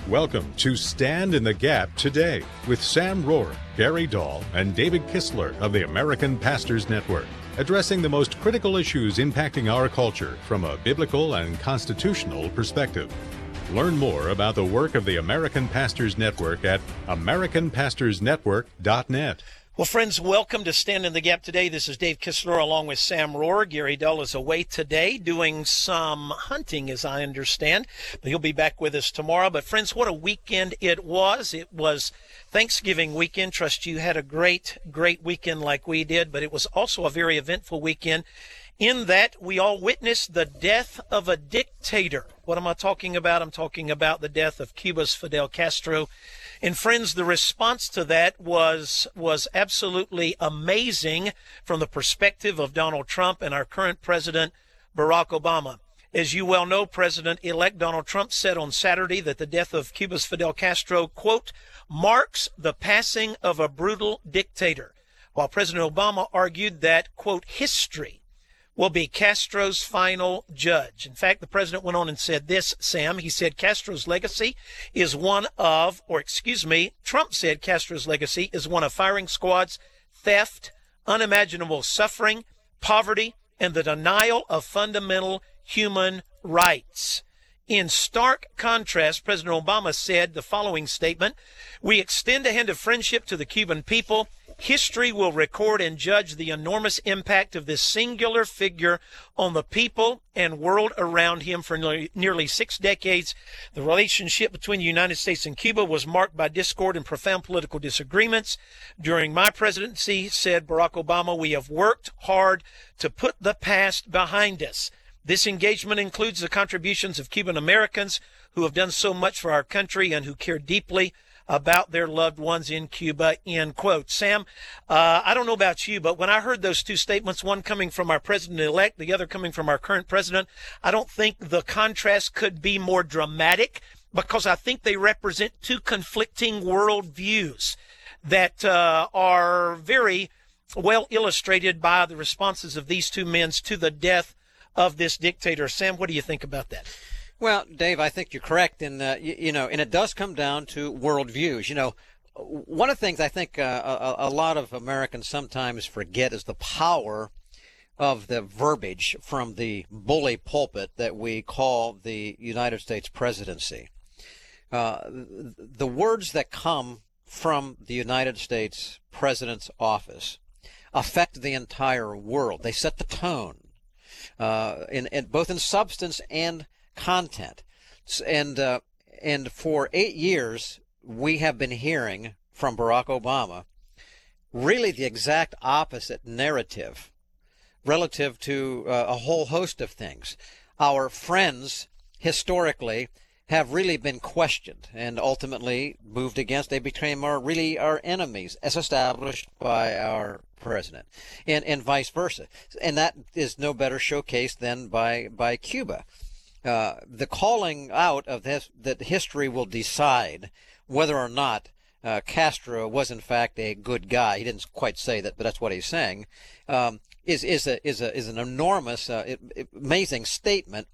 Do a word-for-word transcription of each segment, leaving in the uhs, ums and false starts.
Welcome to Stand in the Gap Today with Sam Rohr, Gary Dahl, and David Kistler of the American Pastors Network, addressing the most critical issues impacting our culture from a biblical and constitutional perspective. Learn more about the work of the American Pastors Network at american pastors network dot net. Well, friends, welcome to Stand in the Gap Today. This is Dave Kistler along with Sam Rohr. Gary Dahl is away today doing some hunting, as I understand, but he'll be back with us tomorrow. But, friends, what a weekend it was. It was Thanksgiving weekend. Trust you had a great, great weekend like we did, but it was also a very eventful weekend in that we all witnessed the death of a dictator. What am I talking about? I'm talking about the death of Cuba's Fidel Castro. And friends, the response to that was was absolutely amazing from the perspective of Donald Trump and our current president, Barack Obama. As you well know, President-elect Donald Trump said on Saturday that the death of Cuba's Fidel Castro, quote, marks the passing of a brutal dictator, while President Obama argued that, quote, history will be Castro's final judge. In fact, the president went on and said this, Sam. He said Castro's legacy is one of, or excuse me, Trump said Castro's legacy is one of firing squads, theft, unimaginable suffering, poverty, and the denial of fundamental human rights. In stark contrast, President Obama said the following statement: "We extend a hand of friendship to the Cuban people. History will record and judge the enormous impact of this singular figure on the people and world around him. For nearly, nearly six decades, the relationship between the United States and Cuba was marked by discord and profound political disagreements. During my presidency," said Barack Obama, "we have worked hard to put the past behind us. This engagement includes the contributions of Cuban Americans who have done so much for our country and who care deeply about their loved ones in Cuba," end quote. Sam, uh, I don't know about you, but when I heard those two statements, one coming from our president-elect, the other coming from our current president, I don't think the contrast could be more dramatic, because I think they represent two conflicting worldviews that uh, are very well illustrated by the responses of these two men to the death of this dictator. Sam, what do you think about that? Well, Dave, I think you're correct in, uh, you, you know, and it does come down to worldviews. You know, one of the things I think uh, a, a lot of Americans sometimes forget is the power of the verbiage from the bully pulpit that we call the United States presidency. Uh, the words that come from the United States president's office affect the entire world. They set the tone, uh, in, in both in substance and content. And uh, and for eight years, we have been hearing from Barack Obama really the exact opposite narrative relative to uh, a whole host of things. Our friends, historically, have really been questioned and ultimately moved against. They became our really our enemies, as established by our president, and, and vice versa. And that is no better showcased than by, by Cuba. Uh, the calling out of this, that history will decide whether or not uh, Castro was in fact a good guy. He didn't quite say that, but that's what he's saying. Um, is is a is a is an enormous, uh, amazing statement,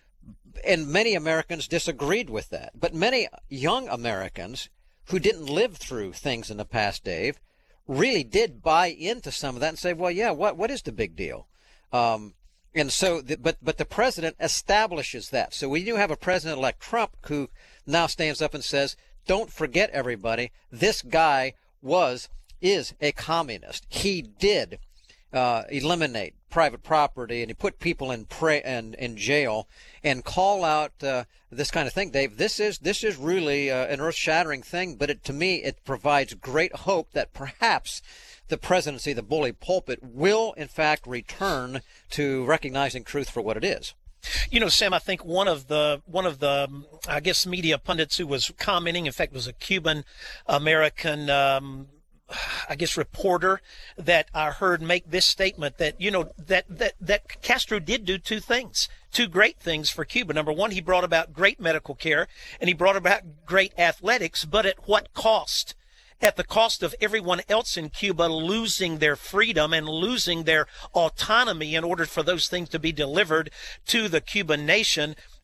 and many Americans disagreed with that. But many young Americans who didn't live through things in the past, Dave, really did buy into some of that and say, well, yeah, what what is the big deal? Um, And so, the, but but the president establishes that. So we do have a president-elect Trump who now stands up and says, "Don't forget, everybody, this guy was is a communist. He did uh, eliminate private property, and he put people in pra- in, in jail, and call out uh, this kind of thing." Dave, this is this is really uh, an earth-shattering thing. But it, to me, it provides great hope that perhaps the presidency, the bully pulpit, will in fact return to recognizing truth for what it is. You know, Sam, I think one of the one of the I guess media pundits who was commenting, in fact, was a Cuban American um, I guess reporter that I heard make this statement that, you know, that that that Castro did do two things, two great things for Cuba. Number one, he brought about great medical care and he brought about great athletics, but at what cost? At the cost of everyone else in Cuba losing their freedom and losing their autonomy in order for those things to be delivered to the Cuban nation.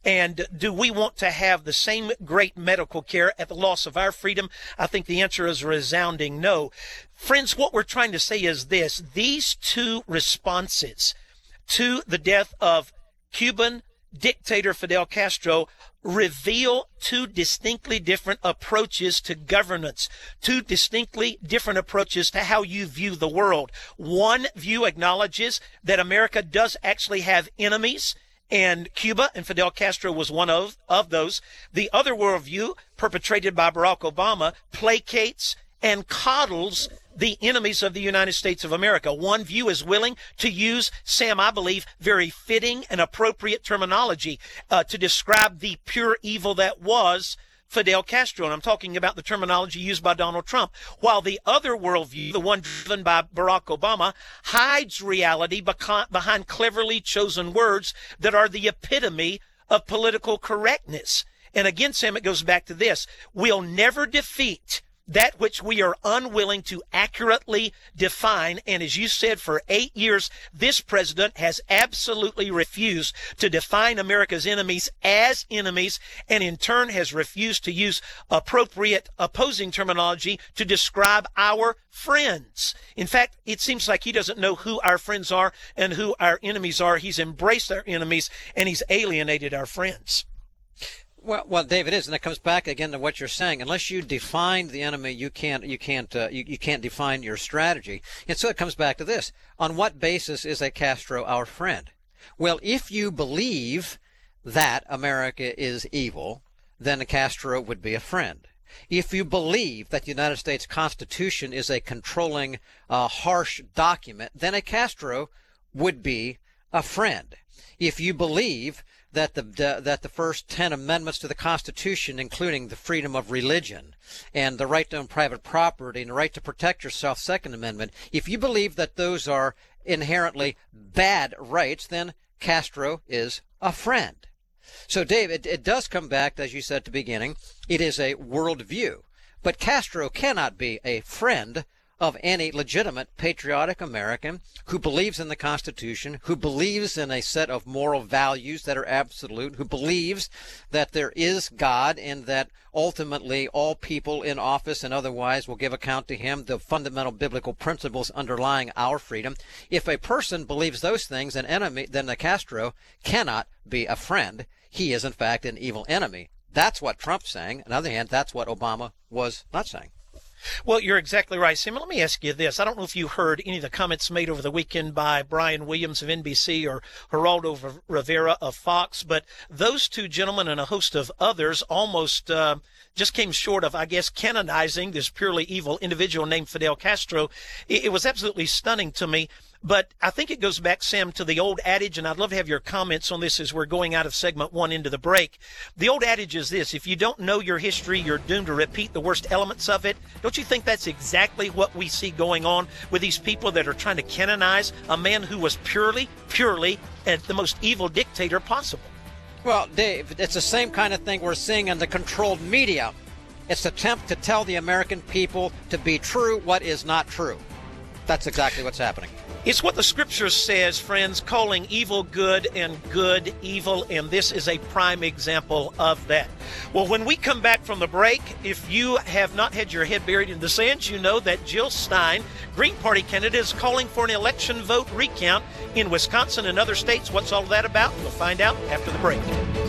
And do we want to have the same great medical care at the loss of our freedom? I think the answer is a resounding no. Friends, what we're trying to say is this. These two responses to the death of Cuban dictator Fidel Castro reveal two distinctly different approaches to governance, two distinctly different approaches to how you view the world. One view acknowledges that America does actually have enemies, and Cuba and Fidel Castro was one of, of those. The other worldview, perpetrated by Barack Obama, placates and coddles the enemies of the United States of America. One view is willing to use, Sam, I believe, very fitting and appropriate terminology uh, to describe the pure evil that was Fidel Castro. And I'm talking about the terminology used by Donald Trump. While the other worldview, the one driven by Barack Obama, hides reality beca- behind cleverly chosen words that are the epitome of political correctness. And again, Sam, it goes back to this. We'll never defeat that which we are unwilling to accurately define. And as you said, for eight years, this president has absolutely refused to define America's enemies as enemies, and in turn has refused to use appropriate opposing terminology to describe our friends. In fact, it seems like he doesn't know who our friends are and who our enemies are. He's embraced our enemies and he's alienated our friends. Well, well, Dave, it is, and it comes back again to what you're saying. Unless you define the enemy, you can't, you can't, uh, you, you can't define your strategy. And so it comes back to this: on what basis is a Castro our friend? Well, if you believe that America is evil, then a Castro would be a friend. If you believe that the United States Constitution is a controlling, uh, harsh document, then a Castro would be a friend. If you believe that the uh, that the first ten amendments to the Constitution, including the freedom of religion and the right to own private property and the right to protect yourself, Second Amendment, if you believe that those are inherently bad rights, then Castro is a friend. So, Dave, it, it does come back, as you said at the beginning, it is a worldview. But Castro cannot be a friend of any legitimate patriotic American who believes in the Constitution, who believes in a set of moral values that are absolute, who believes that there is God and that ultimately all people in office and otherwise will give account to him, the fundamental biblical principles underlying our freedom. If a person believes those things, an enemy, then the Castro cannot be a friend. He is, in fact, an evil enemy. That's what Trump's saying. On the other hand, that's what Obama was not saying. Well, you're exactly right, Sam. Let me ask you this. I don't know if you heard any of the comments made over the weekend by Brian Williams of N B C or Geraldo Rivera of Fox, but those two gentlemen and a host of others almost uh, just came short of, I guess, canonizing this purely evil individual named Fidel Castro. It, it was absolutely stunning to me. But I think it goes back, Sam, to the old adage, and I'd love to have your comments on this as we're going out of segment one into the break. The old adage is this: if you don't know your history, you're doomed to repeat the worst elements of it. Don't you think that's exactly what we see going on with these people that are trying to canonize a man who was purely, purely uh, the most evil dictator possible? Well, Dave, it's the same kind of thing we're seeing in the controlled media. It's an attempt to tell the American people to be true what is not true. That's exactly what's happening. It's what the scripture says, friends, calling evil good and good evil, and this is a prime example of that. Well, when we come back from the break, if you have not had your head buried in the sand, you know that Jill Stein, Green Party candidate, is calling for an election vote recount in Wisconsin and other states. What's all that about? We'll find out after the break.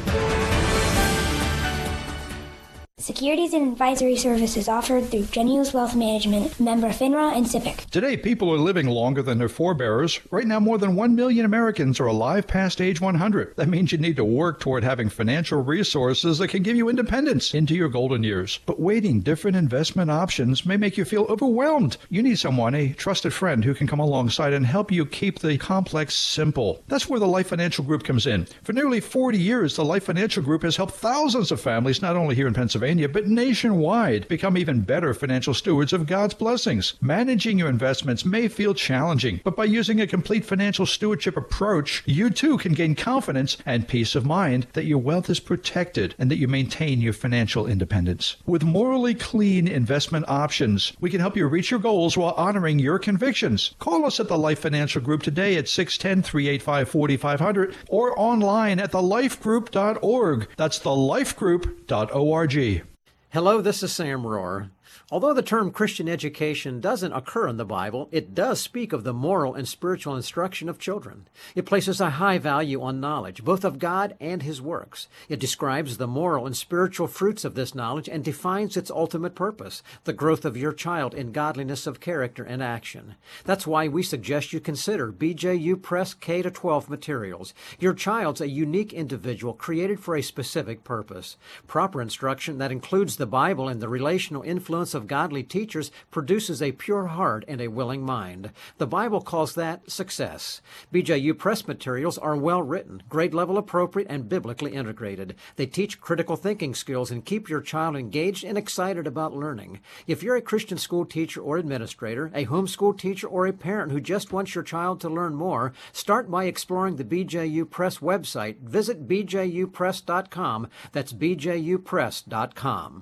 Securities and advisory services offered through Genius Wealth Management, member FINRA and SIPC. Today, people are living longer than their forebears. Right now, more than one million Americans are alive past age one hundred. That means you need to work toward having financial resources that can give you independence into your golden years. But waiting different investment options may make you feel overwhelmed. You need someone, a trusted friend, who can come alongside and help you keep the complex simple. That's where the Life Financial Group comes in. For nearly forty years, the Life Financial Group has helped thousands of families, not only here in Pennsylvania, Pennsylvania, but nationwide, become even better financial stewards of God's blessings. Managing your investments may feel challenging, but by using a complete financial stewardship approach, you too can gain confidence and peace of mind that your wealth is protected and that you maintain your financial independence. With morally clean investment options, we can help you reach your goals while honoring your convictions. Call us at the Life Financial Group today at six one zero, three eight five, four five zero zero or online at the life group dot org. That's the life group dot org. Hello, this is Sam Rohr. Although the term Christian education doesn't occur in the Bible, it does speak of the moral and spiritual instruction of children. It places a high value on knowledge, both of God and His works. It describes the moral and spiritual fruits of this knowledge and defines its ultimate purpose, the growth of your child in godliness of character and action. That's why we suggest you consider B J U Press K to twelve materials. Your child's a unique individual created for a specific purpose. Proper instruction that includes the Bible and the relational influence of godly teachers produces a pure heart and a willing mind. The Bible calls that success. B J U Press materials are well written, grade level appropriate, and biblically integrated. They teach critical thinking skills and keep your child engaged and excited about learning. If you're a Christian school teacher or administrator, a homeschool teacher, or a parent who just wants your child to learn more, start by exploring the B J U Press website. Visit b j u press dot com. That's b j u press dot com.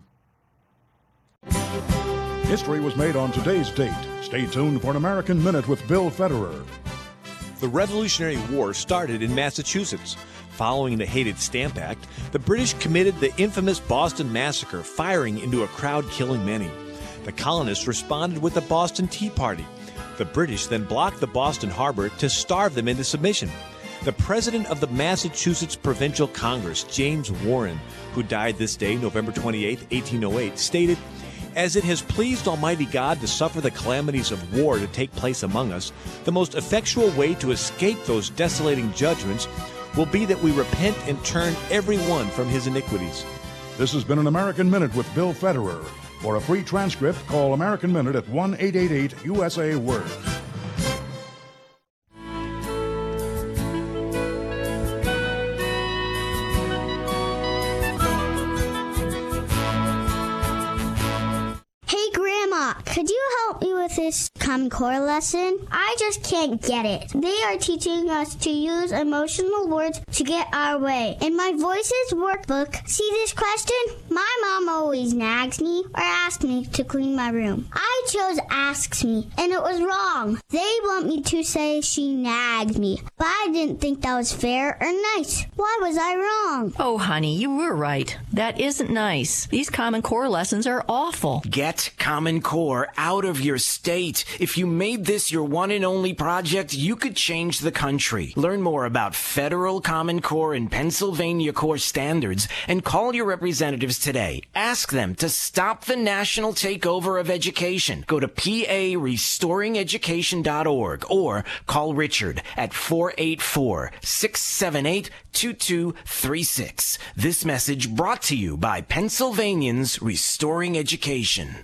History was made on today's date. Stay tuned for an American Minute with Bill Federer. The Revolutionary War started in Massachusetts. Following the Hated Stamp Act, the British committed the infamous Boston Massacre, firing into a crowd, killing many. The colonists responded with the Boston Tea Party. The British then blocked the Boston harbor to starve them into submission. The president of the Massachusetts Provincial Congress, James Warren, who died this day, November twenty-eighth, eighteen oh eight, stated, "As it has pleased Almighty God to suffer the calamities of war to take place among us, the most effectual way to escape those desolating judgments will be that we repent and turn every one from his iniquities." This has been an American Minute with Bill Federer. For a free transcript, call American Minute at one eight eight eight U S A Word. Could you help me with this Common Core lesson? I just can't get it. They are teaching us to use emotional words to get our way. In my Voices workbook, see this question? My mom always nags me or asks me to clean my room. I chose asks me, and it was wrong. They want me to say she nagged me, but I didn't think that was fair or nice. Why was I wrong? Oh, honey, you were right. That isn't nice. These Common Core lessons are awful. Get Common Core out of your state. If you made this your one and only project, you could change the country. Learn more about federal Common Core and Pennsylvania Core standards and call your representatives today. Ask them to stop the national takeover of education. Go to p a restoring education dot org or call Richard at four eight four, six seven eight, two two three six. This message brought to you by Pennsylvanians Restoring Education.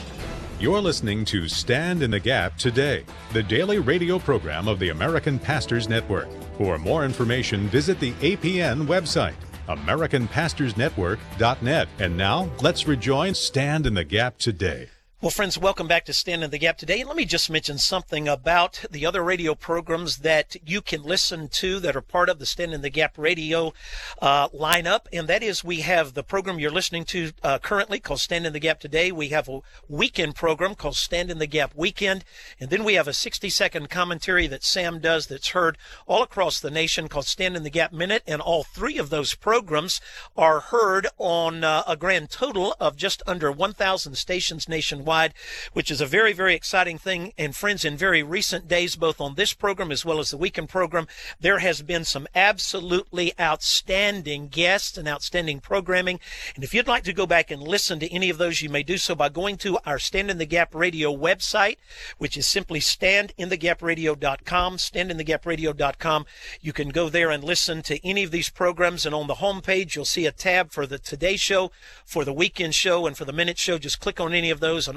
You're listening to Stand in the Gap Today, the daily radio program of the American Pastors Network. For more information, visit the A P N website, american pastors network dot net. And now, let's rejoin Stand in the Gap Today. Well, friends, welcome back to Stand in the Gap Today. Let me just mention something about the other radio programs that you can listen to that are part of the Stand in the Gap radio uh, lineup, and that is we have the program you're listening to uh, currently called Stand in the Gap Today. We have a weekend program called Stand in the Gap Weekend, and then we have a sixty-second commentary that Sam does that's heard all across the nation called Stand in the Gap Minute, and all three of those programs are heard on uh, a grand total of just under one thousand stations nationwide, which is a very, very exciting thing. And friends, in very recent days, both on this program as well as the weekend program, there has been some absolutely outstanding guests and outstanding programming. And if you'd like to go back and listen to any of those, you may do so by going to our Stand in the Gap Radio website, which is simply stand in the gap radio dot com, stand in the gap radio dot com. You can go there and listen to any of these programs, and on the homepage, you'll see a tab for the Today Show, for the Weekend Show, and for the Minute Show. Just click on any of those, and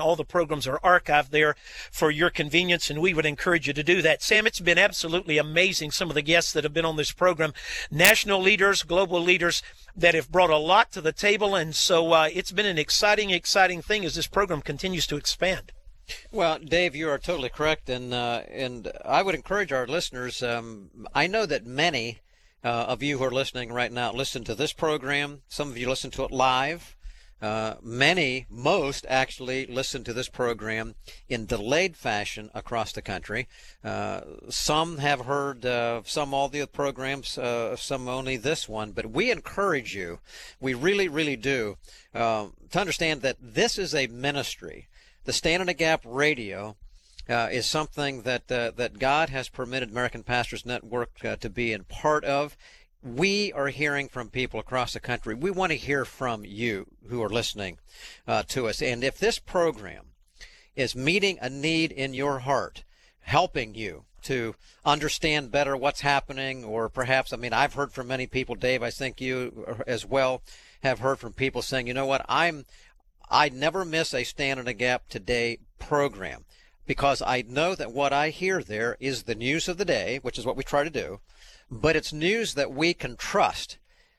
all the programs are archived there for your convenience, and we would encourage you to do that. Sam, it's been absolutely amazing, some of the guests that have been on this program, national leaders, global leaders that have brought a lot to the table, and so uh, it's been an exciting, exciting thing as this program continues to expand. Well, Dave, you are totally correct, and uh, and I would encourage our listeners. Um, I know that many uh, of you who are listening right now listen to this program. Some of you listen to it live. Uh, many, most actually, listen to this program in delayed fashion across the country. Uh, some have heard uh, some all the programs, uh, some only this one. But we encourage you, we really, really do, uh, to understand that this is a ministry. The Stand in the Gap Radio uh, is something that uh, that God has permitted American Pastors Network uh, to be in part of. We are hearing from people across the country. We want to hear from you who are listening uh, to us. And if this program is meeting a need in your heart, helping you to understand better what's happening, or perhaps, I mean, I've heard from many people, Dave, I think you as well have heard from people saying, you know what, I'm I never miss a Stand in the Gap Today program, because I know that what I hear there is the news of the day, which is what we try to do, but it's news that we can trust.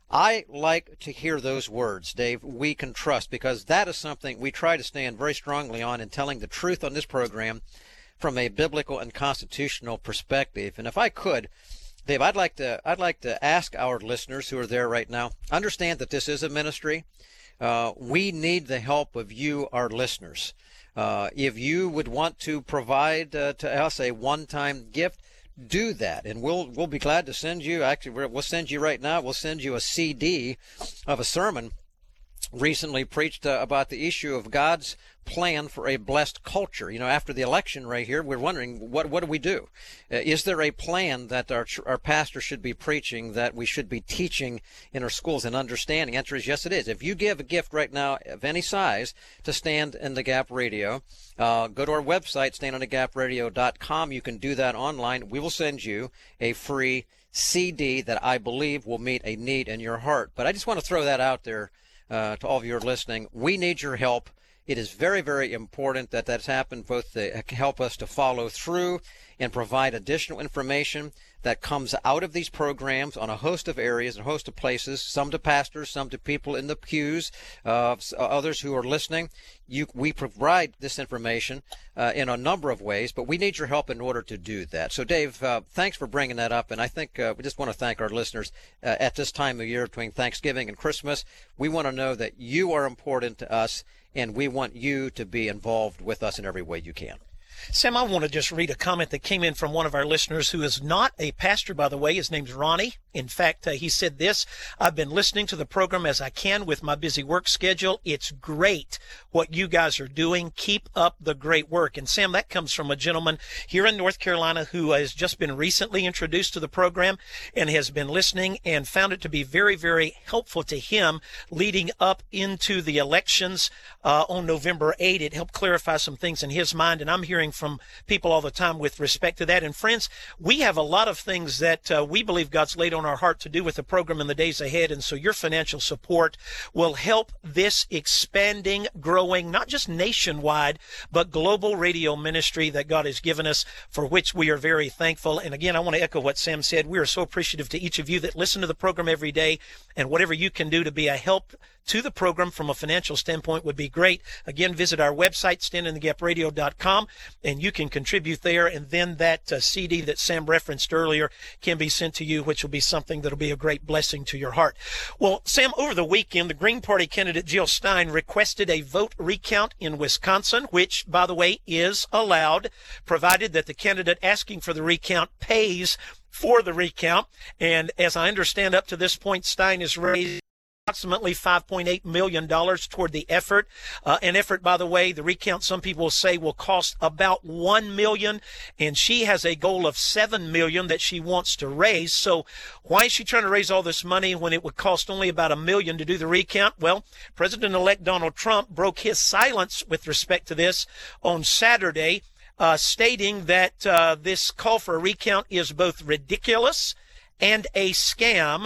I like to hear those words, Dave, we can trust, because that is something we try to stand very strongly on in telling the truth on this program from a biblical and constitutional perspective. And if I could, Dave, I'd like to I'd like to ask our listeners who are there right now, understand that this is a ministry. Uh, we need the help of you, our listeners. Uh, if you would want to provide uh, to us a one-time gift, do that, and we'll we'll be glad to send you. Actually, we'll send you right now. We'll send you a C D of a sermon recently preached uh, about the issue of God's plan for a blessed culture. You know, after the election right here, we're wondering, what what do we do? Uh, is there a plan that our our pastor should be preaching, that we should be teaching in our schools and understanding? Answer is yes, it is. If you give a gift right now of any size to Stand in the Gap Radio, uh, go to our website, stand in the gap radio dot com. You can do that online. We will send you a free C D that I believe will meet a need in your heart. But I just want to throw that out there uh, to all of you who are listening. We need your help. It is very, very important that that's happened, both to help us to follow through and provide additional information that comes out of these programs on a host of areas and a host of places, some to pastors, some to people in the pews, uh, others who are listening. You, we provide this information uh, in a number of ways, but we need your help in order to do that. So, Dave, uh, thanks for bringing that up, and I think uh, we just want to thank our listeners uh, at this time of year between Thanksgiving and Christmas. We want to know that you are important to us, and we want you to be involved with us in every way you can. Sam, I want to just read a comment that came in from one of our listeners who is not a pastor, by the way. His name's Ronnie. In fact, uh, he said this: I've been listening to the program as I can with my busy work schedule. It's great what you guys are doing. Keep up the great work. And Sam, that comes from a gentleman here in North Carolina who has just been recently introduced to the program and has been listening and found it to be very, very helpful to him leading up into the elections uh, on November eighth. It helped clarify some things in his mind, and I'm hearing from people all the time with respect to that. And friends, we have a lot of things that uh, we believe God's laid on our heart to do with the program in the days ahead, and so your financial support will help this expanding, growing, not just nationwide, but global radio ministry that God has given us, for which we are very thankful. And again, I want to echo what Sam said. We are so appreciative to each of you that listen to the program every day, and whatever you can do to be a help to the program from a financial standpoint would be great. Again, visit our website, stand in the gap radio dot com, and you can contribute there, and then that uh, C D that Sam referenced earlier can be sent to you, which will be something that will be a great blessing to your heart. Well, Sam, over the weekend, the Green Party candidate Jill Stein requested a vote recount in Wisconsin, which, by the way, is allowed, provided that the candidate asking for the recount pays for the recount. And as I understand, up to this point, Stein has raised approximately five point eight million dollars toward the effort. Uh, an effort, by the way, the recount, some people say, will cost about one million dollars, and she has a goal of seven million dollars that she wants to raise. So why is she trying to raise all this money when it would cost only about a million to do the recount? Well, President-elect Donald Trump broke his silence with respect to this on Saturday, uh, stating that uh, this call for a recount is both ridiculous and a scam.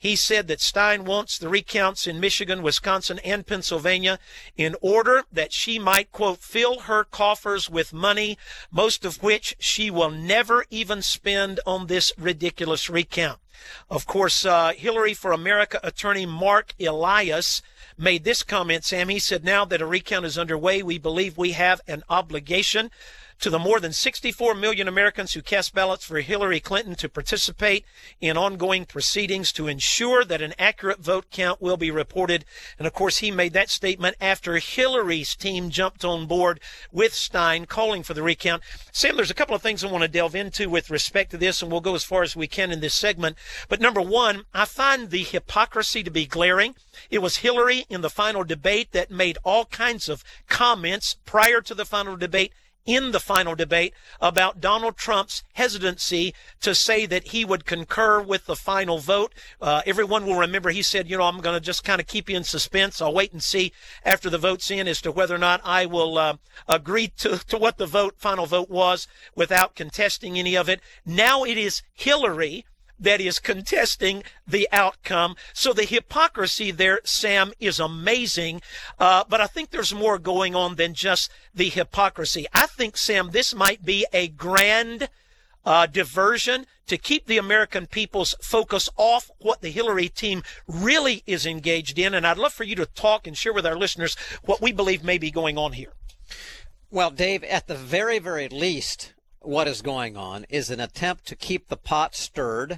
He said that Stein wants the recounts in Michigan, Wisconsin, and Pennsylvania in order that she might, quote, fill her coffers with money, most of which she will never even spend on this ridiculous recount. Of course, uh, Hillary for America attorney Mark Elias made this comment, Sam. He said, now that a recount is underway, we believe we have an obligation to the more than sixty-four million Americans who cast ballots for Hillary Clinton to participate in ongoing proceedings to ensure that an accurate vote count will be reported. And, of course, he made that statement after Hillary's team jumped on board with Stein calling for the recount. Sam, there's a couple of things I want to delve into with respect to this, and we'll go as far as we can in this segment. But, number one, I find the hypocrisy to be glaring. It was Hillary in the final debate that made all kinds of comments prior to the final debate in the final debate about Donald Trump's hesitancy to say that he would concur with the final vote. Uh, everyone will remember he said, you know, I'm going to just kind of keep you in suspense. I'll wait and see after the vote's in as to whether or not I will uh, agree to, to what the vote, final vote was without contesting any of it. Now it is Hillary that is contesting the outcome. So the hypocrisy there, Sam, is amazing. Uh, but I think there's more going on than just the hypocrisy. I think, Sam, this might be a grand uh, diversion to keep the American people's focus off what the Hillary team really is engaged in. And I'd love for you to talk and share with our listeners what we believe may be going on here. Well, Dave, at the very, very least, what is going on is an attempt to keep the pot stirred,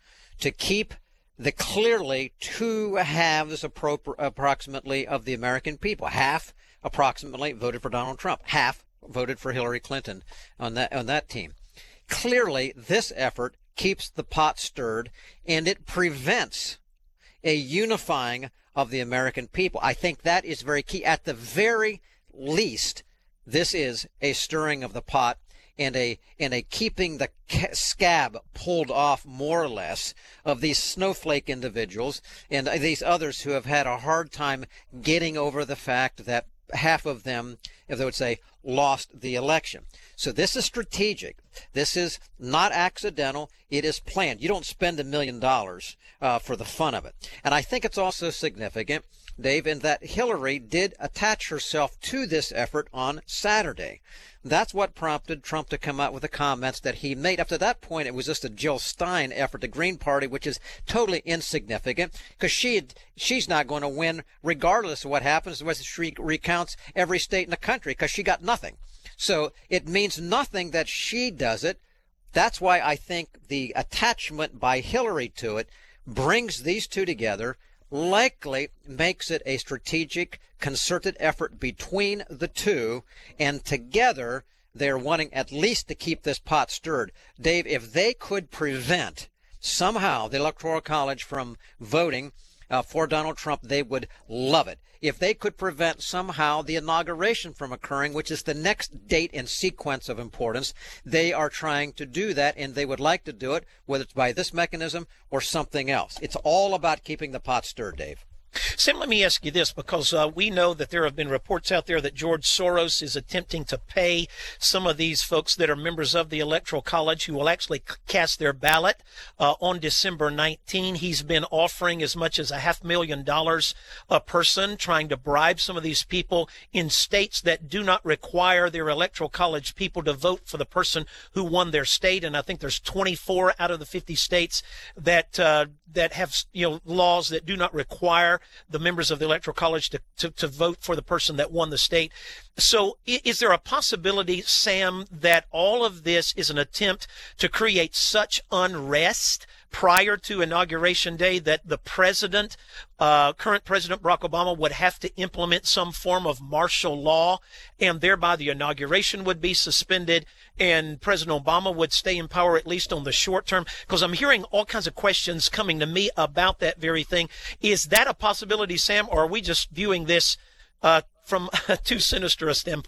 to keep the clearly two halves appro- approximately of the American people. Half approximately voted for Donald Trump. Half voted for Hillary Clinton on that on that team. Clearly, this effort keeps the pot stirred, and it prevents a unifying of the American people. I think that is very key. At the very least, this is a stirring of the pot and a and a keeping the scab pulled off, more or less, of these snowflake individuals and these others who have had a hard time getting over the fact that half of them, if they would say, lost the election. So this is strategic. This is not accidental. It is planned. You don't spend a million dollars uh, for the fun of it. And I think it's also significant, Dave, in that Hillary did attach herself to this effort on Saturday. That's what prompted Trump to come out with the comments that he made. Up to that point, it was just a Jill Stein effort, the Green Party, which is totally insignificant because she had, she's not going to win regardless of what happens, whether she recounts every state in the country, because she got nothing. So it means nothing that she does it. That's why I think the attachment by Hillary to it brings these two together, likely makes it a strategic, concerted effort between the two, and together they're wanting at least to keep this pot stirred. Dave, if they could prevent somehow the Electoral College from voting uh, for Donald Trump, they would love it. If they could prevent somehow the inauguration from occurring, which is the next date in sequence of importance, they are trying to do that, and they would like to do it, whether it's by this mechanism or something else. It's all about keeping the pot stirred, Dave. Sam, let me ask you this, because uh, we know that there have been reports out there that George Soros is attempting to pay some of these folks that are members of the Electoral College who will actually cast their ballot uh, on December nineteenth. He's been offering as much as a half million dollars a person, trying to bribe some of these people in states that do not require their Electoral College people to vote for the person who won their state. And I think there's twenty-four out of the fifty states that uh, that have, you know, laws that do not require the members of the Electoral College to, to, to vote for the person that won the state. So is there a possibility, Sam, that all of this is an attempt to create such unrest prior to Inauguration Day that the president, uh, current President Barack Obama, would have to implement some form of martial law, and thereby the inauguration would be suspended and President Obama would stay in power at least on the short term? Because I'm hearing all kinds of questions coming to me about that very thing. Is that a possibility, Sam, or are we just viewing this uh, from too sinister a standpoint?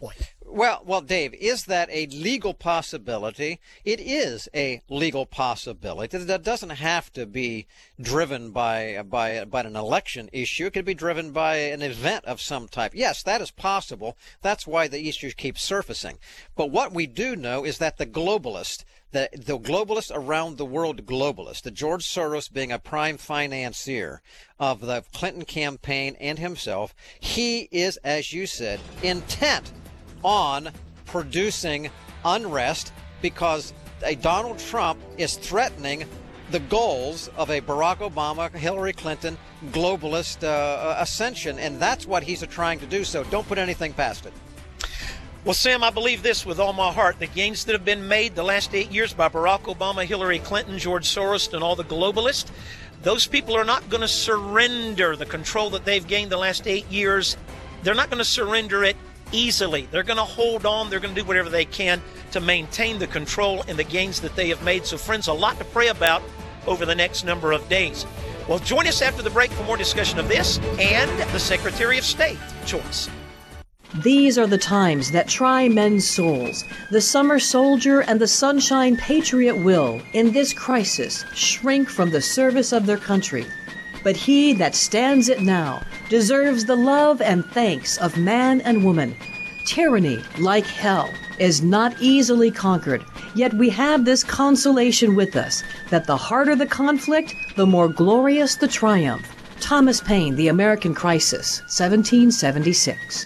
Well, well, Dave, is that a legal possibility? It is a legal possibility. That doesn't have to be driven by by by an election issue. It could be driven by an event of some type. Yes, that is possible. That's why the issue keeps surfacing. But what we do know is that the globalist, the the globalist around the world globalist, the George Soros being a prime financier of the Clinton campaign and himself, he is, as you said, intent on producing unrest because a Donald Trump is threatening the goals of a Barack Obama, Hillary Clinton globalist uh, ascension, and that's what he's trying to do. So don't put anything past it. Well, Sam, I believe this with all my heart. The gains that have been made the last eight years by Barack Obama, Hillary Clinton, George Soros, and all the globalists, those people are not going to surrender the control that they've gained the last eight years. They're not going to surrender it easily. They're going to hold on. They're going to do whatever they can to maintain the control and the gains that they have made. So, friends, a lot to pray about over the next number of days. Well, join us after the break for more discussion of this and the Secretary of State choice. These are the times that try men's souls. The summer soldier and the sunshine patriot will, in this crisis, shrink from the service of their country. But he that stands it now deserves the love and thanks of man and woman. Tyranny, like hell, is not easily conquered, yet we have this consolation with us, that the harder the conflict, the more glorious the triumph. Thomas Paine, The American Crisis, seventeen seventy-six.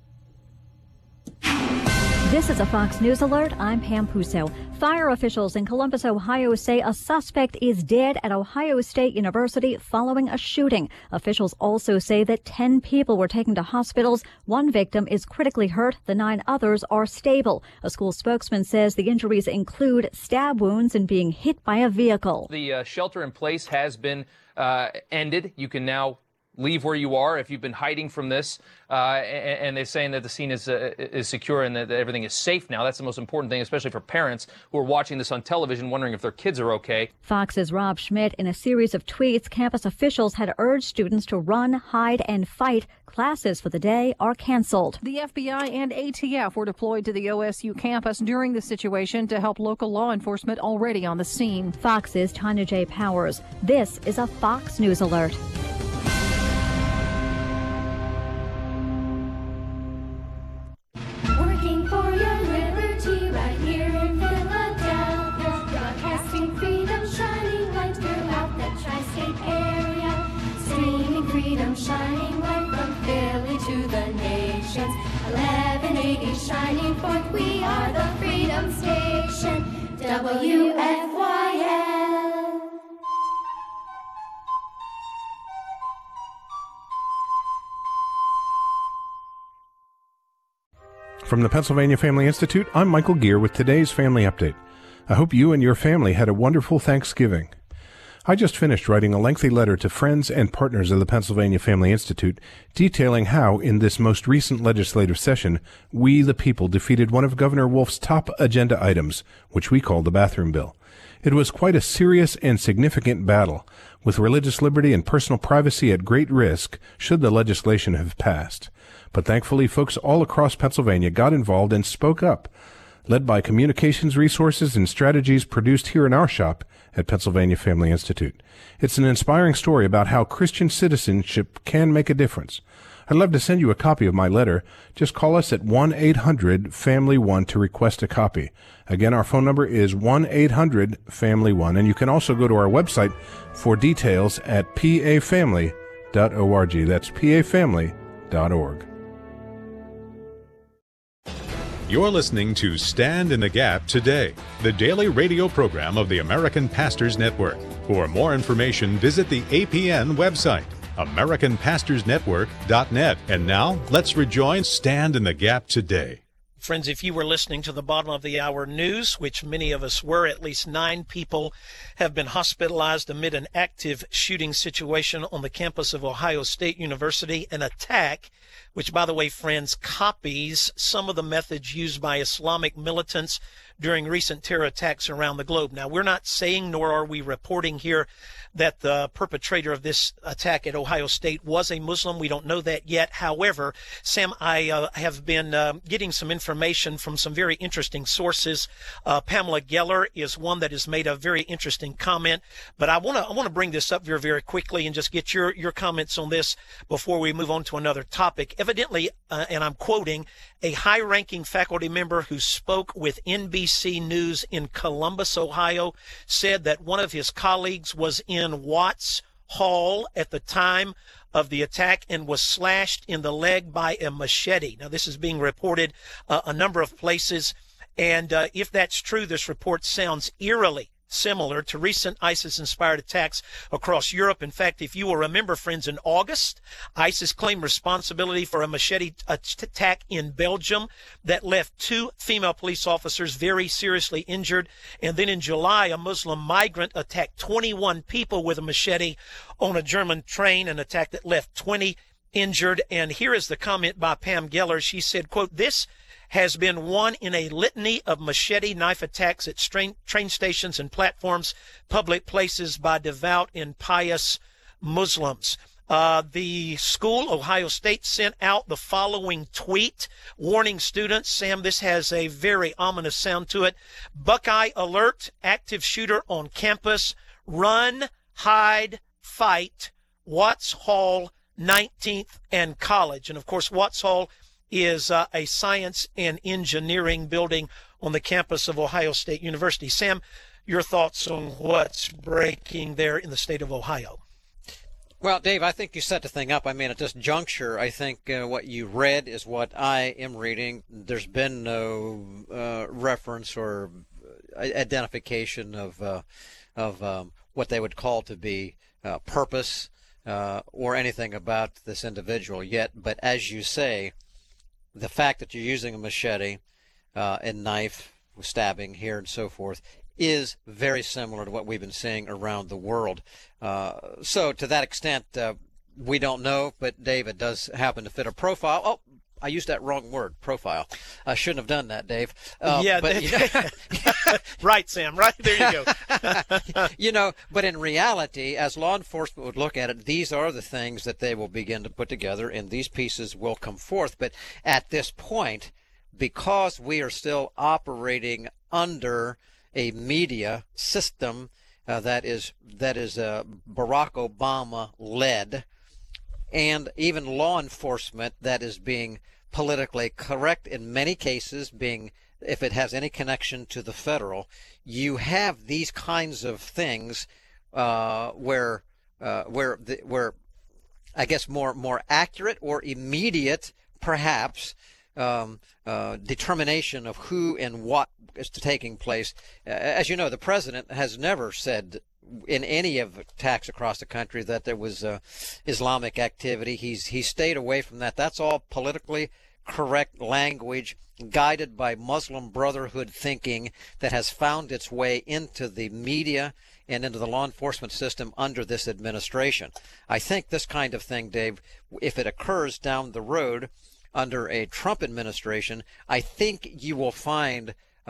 This is a Fox News Alert. I'm Pam Puso. Fire officials in Columbus, Ohio say a suspect is dead at Ohio State University following a shooting. Officials also say that ten people were taken to hospitals. One victim is critically hurt. The nine others are stable. A school spokesman says the injuries include stab wounds and being hit by a vehicle. The uh, shelter in place has been uh, ended. You can now leave where you are if you've been hiding from this, uh, and, and they're saying that the scene is uh, is secure and that everything is safe now. That's the most important thing, especially for parents who are watching this on television wondering if their kids are okay. Fox's Rob Schmidt, in a series of tweets, campus officials had urged students to run, hide, and fight. Classes for the day are canceled. The F B I and A T F were deployed to the O S U campus during the situation to help local law enforcement already on the scene. Fox's Tanya J. Powers. This is a Fox News Alert. Working for your liberty right here in Philadelphia, broadcasting freedom, shining light throughout the tri-state area, streaming freedom, shining light from Philly to the nations. eleven eighty shining forth, we are the Freedom Station, W F Y L. From the Pennsylvania Family Institute, I'm Michael Gear with today's Family Update. I hope you and your family had a wonderful Thanksgiving. I just finished writing a lengthy letter to friends and partners of the Pennsylvania Family Institute detailing how, in this most recent legislative session, we the people defeated one of Governor Wolf's top agenda items, which we call the bathroom bill. It was quite a serious and significant battle, with religious liberty and personal privacy at great risk should the legislation have passed. But thankfully, folks all across Pennsylvania got involved and spoke up, led by communications resources and strategies produced here in our shop at Pennsylvania Family Institute. It's an inspiring story about how Christian citizenship can make a difference. I'd love to send you a copy of my letter. Just call us at one eight hundred family one to request a copy. Again, our phone number is one eight hundred family one, and you can also go to our website for details at p a family dot org. That's p a family dot org. You're listening to Stand in the Gap Today, the daily radio program of the American Pastors Network. For more information, visit the A P N website, american pastors network dot net. And now, let's rejoin Stand in the Gap Today. Friends, if you were listening to the bottom of the hour news, which many of us were, at least nine people have been hospitalized amid an active shooting situation on the campus of Ohio State University, an attack which, by the way, friends, copies some of the methods used by Islamic militants during recent terror attacks around the globe. Now, we're not saying, nor are we reporting here, that the perpetrator of this attack at Ohio State was a Muslim. We don't know that yet. However, Sam, I uh, have been uh, getting some information from some very interesting sources. Uh, Pamela Geller is one that has made a very interesting comment, but I want to I want to bring this up very, very quickly and just get your, your comments on this before we move on to another topic. Evidently, uh, and I'm quoting, a high-ranking faculty member who spoke with N B C News in Columbus, Ohio, said that one of his colleagues was in Watts Hall at the time of the attack and was slashed in the leg by a machete. Now, this is being reported uh, a number of places, and uh, if that's true, this report sounds eerily similar to recent ISIS-inspired attacks across Europe. In fact, if you will remember, friends, in August, ISIS claimed responsibility for a machete attack in Belgium that left two female police officers very seriously injured. And then in July, a Muslim migrant attacked twenty-one people with a machete on a German train, an attack that left twenty injured. And here is the comment by Pam Geller. She said, quote, "This has been one in a litany of machete knife attacks at train, train stations and platforms, public places by devout and pious Muslims." Uh, the school, Ohio State, sent out the following tweet warning students. Sam, this has a very ominous sound to it. "Buckeye alert, active shooter on campus. Run, hide, fight. Watts Hall, nineteenth and College." And of course, Watts Hall is uh, a science and engineering building on the campus of Ohio State University. Sam, your thoughts on what's breaking there in the state of Ohio? Well, Dave, I think you set the thing up. I mean, at this juncture, I think uh, what you read is what I am reading. There's been no uh, reference or identification of uh, of um, what they would call to be uh, purpose uh, or anything about this individual yet. But as you say, the fact that you're using a machete uh, and knife, stabbing here and so forth, is very similar to what we've been seeing around the world. Uh, so to that extent, uh, we don't know, but Dave, it does happen to fit a profile. Oh, I used that wrong word, profile. I shouldn't have done that, Dave. Uh, yeah, but, you know, right, Sam, right? There you go. You know, but in reality, as law enforcement would look at it, these are the things that they will begin to put together, and these pieces will come forth. But at this point, because we are still operating under a media system uh, that is that is uh, Barack Obama led, and even law enforcement that is being politically correct in many cases, being, if it has any connection to the federal, you have these kinds of things uh, where uh, where the, where I guess more more accurate or immediate, perhaps, um, uh, determination of who and what is taking place. Uh, as you know, the president has never said in any of the attacks across the country that there was uh, Islamic activity. He's he stayed away from that. That's all politically correct language guided by Muslim Brotherhood thinking that has found its way into the media and into the law enforcement system under this administration. I think this kind of thing, Dave, if it occurs down the road under a Trump administration, I think you will find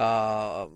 uh,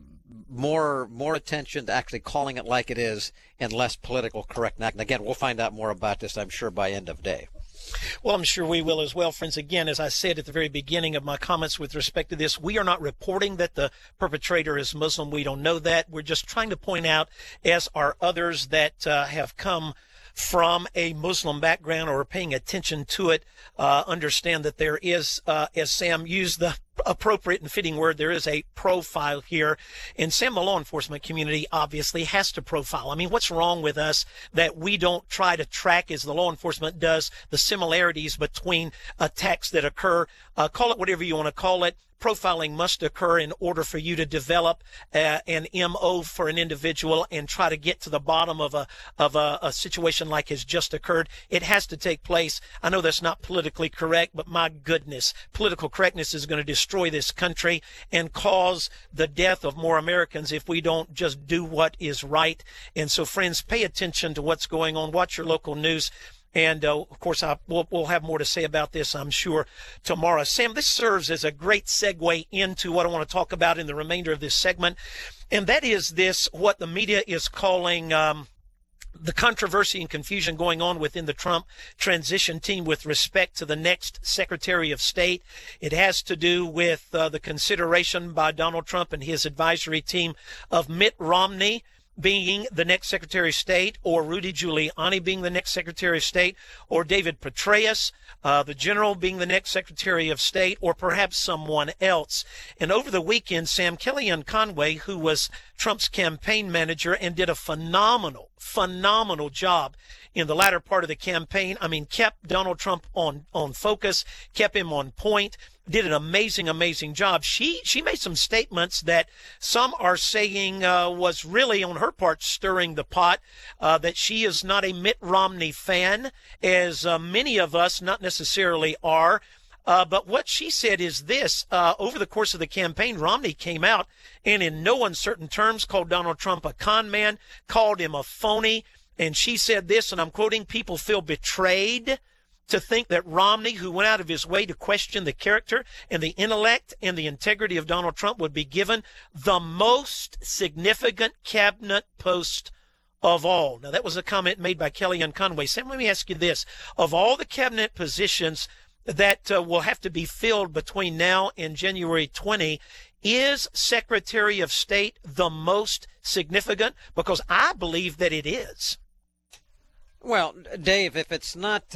more more attention to actually calling it like it is and less political correctness. And again, we'll find out more about this, I'm sure, by end of day. Well, I'm sure we will as well, friends. Again, as I said at the very beginning of my comments with respect to this, we are not reporting that the perpetrator is Muslim. We don't know that. We're just trying to point out, as are others that uh, have come from a Muslim background or are paying attention to it, uh, understand that there is, uh, as Sam used the appropriate and fitting word, there is a profile here. And Sam, the law enforcement community obviously has to profile. I mean, what's wrong with us that we don't try to track, as the law enforcement does, the similarities between attacks that occur? Uh, call it whatever you want to call it. Profiling must occur in order for you to develop uh, an M O for an individual and try to get to the bottom of a of a, a situation like has just occurred. It has to take place. I know that's not politically correct, but my goodness, political correctness is going to destroy this country and cause the death of more Americans if we don't just do what is right. And so, friends, pay attention to what's going on. Watch your local news. And, uh, of course, I, we'll, we'll have more to say about this, I'm sure, tomorrow. Sam, this serves as a great segue into what I want to talk about in the remainder of this segment, and that is this, what the media is calling um, the controversy and confusion going on within the Trump transition team with respect to the next Secretary of State. It has to do with uh, the consideration by Donald Trump and his advisory team of Mitt Romney being the next Secretary of State, or Rudy Giuliani being the next Secretary of State, or David Petraeus, uh, the general, being the next Secretary of State, or perhaps someone else. And over the weekend, Sam, Kellyanne Conway, who was Trump's campaign manager and did a phenomenal, phenomenal job in the latter part of the campaign. I mean, kept Donald Trump on, on focus, kept him on point, did an amazing, amazing job. She she made some statements that some are saying uh, was really, on her part, stirring the pot, uh, that she is not a Mitt Romney fan, as uh, many of us not necessarily are. Uh, but what she said is this: uh, over the course of the campaign, Romney came out and in no uncertain terms called Donald Trump a con man, called him a phony. And she said this, and I'm quoting, "People feel betrayed to think that Romney, who went out of his way to question the character and the intellect and the integrity of Donald Trump, would be given the most significant cabinet post of all." Now, that was a comment made by Kellyanne Conway. Sam, let me ask you this. Of all the cabinet positions that uh, will have to be filled between now and January twentieth, is Secretary of State the most significant? Because I believe that it is. Well, Dave, if it's not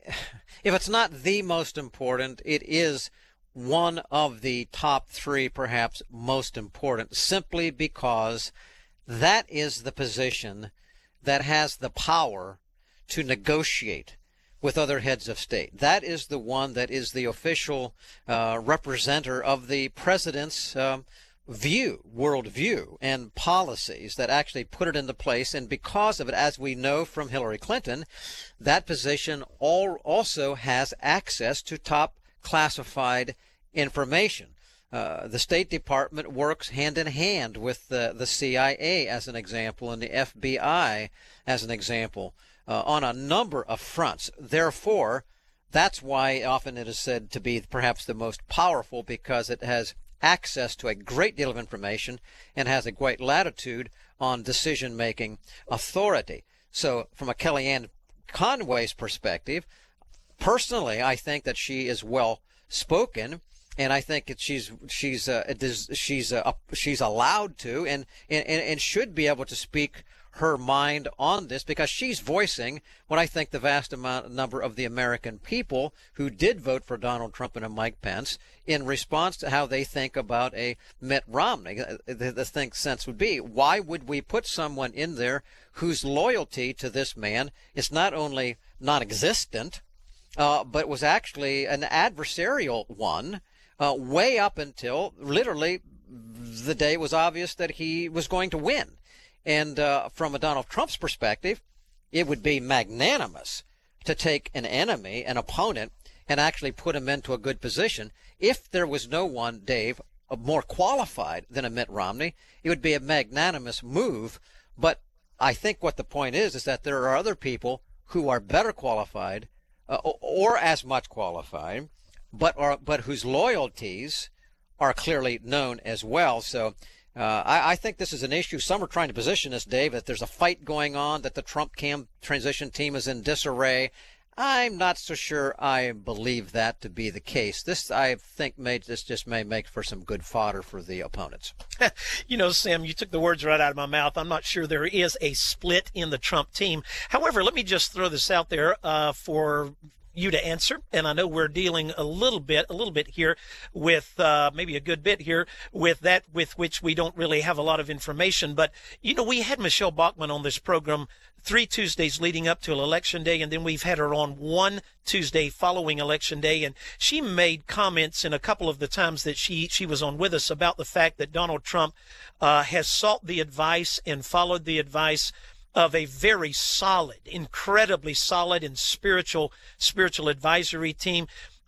if it's not the most important, it is one of the top three, perhaps most important, simply because that is the position that has the power to negotiate with other heads of state. That is the one that is the official uh, representative of the president's um, view, worldview, and policies that actually put it into place. And because of it, as we know from Hillary Clinton, that position all also has access to top classified information. Uh, the State Department works hand in hand with the, the C I A, as an example, and the F B I, as an example, uh, on a number of fronts. Therefore, that's why often it is said to be perhaps the most powerful, because it has access to a great deal of information and has a great latitude on decision-making authority. So from a Kellyanne Conway's perspective, personally, I think that she is well spoken, and I think that she's she's uh, she's uh, she's allowed to and, and and should be able to speak her mind on this, because she's voicing what I think the vast amount number of the American people who did vote for Donald Trump and a Mike Pence in response to how they think about a Mitt Romney. The, the think sense would be, why would we put someone in there whose loyalty to this man is not only non-existent, uh, but was actually an adversarial one, uh, way up until literally the day it was obvious that he was going to win. And uh, from a Donald Trump's perspective, it would be magnanimous to take an enemy, an opponent, and actually put him into a good position. If there was no one, Dave, more qualified than a Mitt Romney, it would be a magnanimous move. But I think what the point is, is that there are other people who are better qualified uh, or as much qualified, but are but whose loyalties are clearly known as well. So Uh, I, I think this is an issue. Some are trying to position this, Dave, that there's a fight going on, that the Trump cam transition team is in disarray. I'm not so sure I believe that to be the case. This, I think, may this just may make for some good fodder for the opponents. You know, Sam, you took the words right out of my mouth. I'm not sure there is a split in the Trump team. However, let me just throw this out there uh, for you to answer, and I know we're dealing a little bit, a little bit here with uh, maybe a good bit here with that with which we don't really have a lot of information. But you know, we had Michelle Bachmann on this program three Tuesdays leading up to Election Day, and then we've had her on one Tuesday following Election Day, and she made comments in a couple of the times that she she was on with us about the fact that Donald Trump uh, has sought the advice and followed the advice of a very solid, incredibly solid and spiritual spiritual advisory team.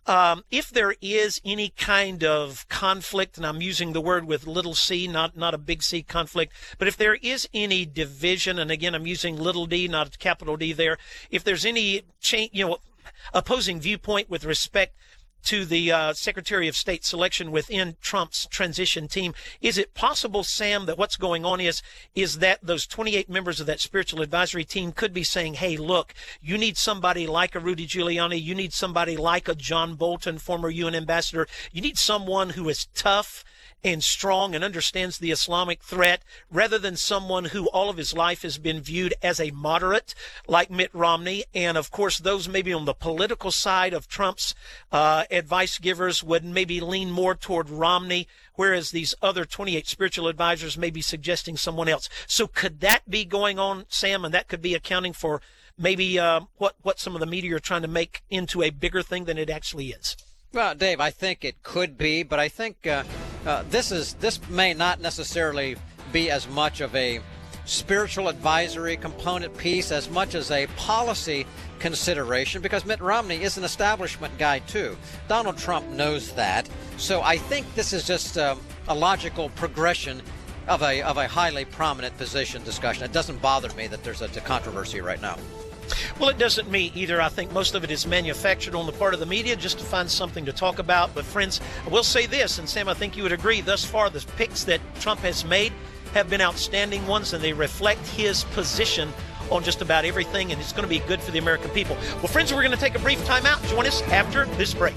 Um, if there is any kind of conflict, and I'm using the word with little c, not, not a big C conflict, but if there is any division, and again, I'm using little d, not a capital D there, if there's any change, you know, opposing viewpoint with respect to the uh, Secretary of State selection within Trump's transition team, is it possible, Sam, that what's going on is is that those twenty-eight members of that spiritual advisory team could be saying, hey, look, you need somebody like a Rudy Giuliani, you need somebody like a John Bolton, former U N ambassador, you need someone who is tough and strong and understands the Islamic threat, rather than someone who all of his life has been viewed as a moderate like Mitt Romney. And of course, those maybe on the political side of Trump's uh, advice givers would maybe lean more toward Romney, whereas these other twenty-eight spiritual advisors may be suggesting someone else. So could that be going on, Sam? And that could be accounting for maybe uh, what, what some of the media are trying to make into a bigger thing than it actually is. Well, Dave, I think it could be, but I think uh, uh, this is this may not necessarily be as much of a spiritual advisory component piece as much as a policy consideration, because Mitt Romney is an establishment guy too. Donald Trump knows that. So I think this is just um, a logical progression of a of a highly prominent position discussion. It doesn't bother me that there's a, a controversy right now. Well, it doesn't me either. I think most of it is manufactured on the part of the media just to find something to talk about. But friends, I will say this, and Sam, I think you would agree, thus far the picks that Trump has made have been outstanding ones, and they reflect his position on just about everything, and it's going to be good for the American people. Well, friends, we're going to take a brief time out. Join us after this break.